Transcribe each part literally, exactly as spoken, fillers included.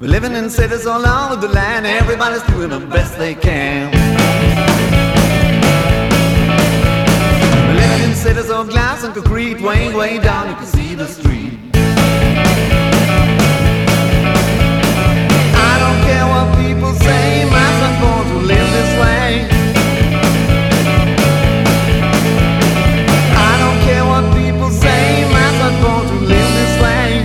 We're living in cities all over the land. Everybody's doing the best they can. We're living in cities of glass and concrete. Way, way down you can see the street. I don't care what people say, my son's born to live this way. I don't care what people say, my son's born to live this way.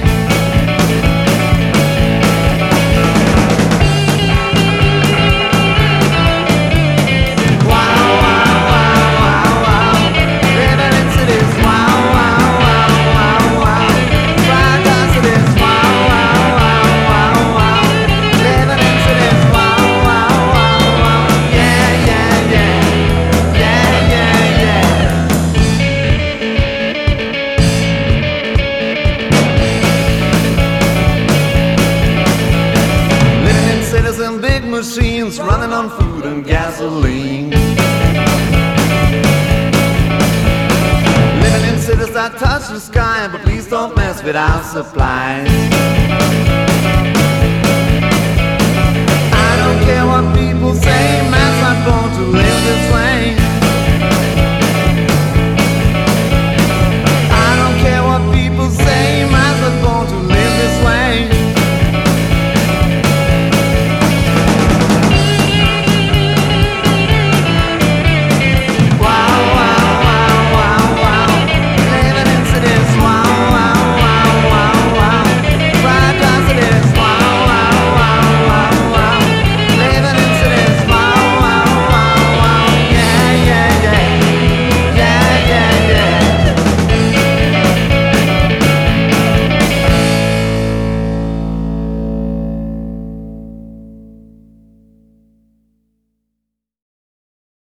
Machines running on food and gasoline. Living in cities that touch the sky, but please don't mess with our supplies. I don't care what people say, man's not born to live this way.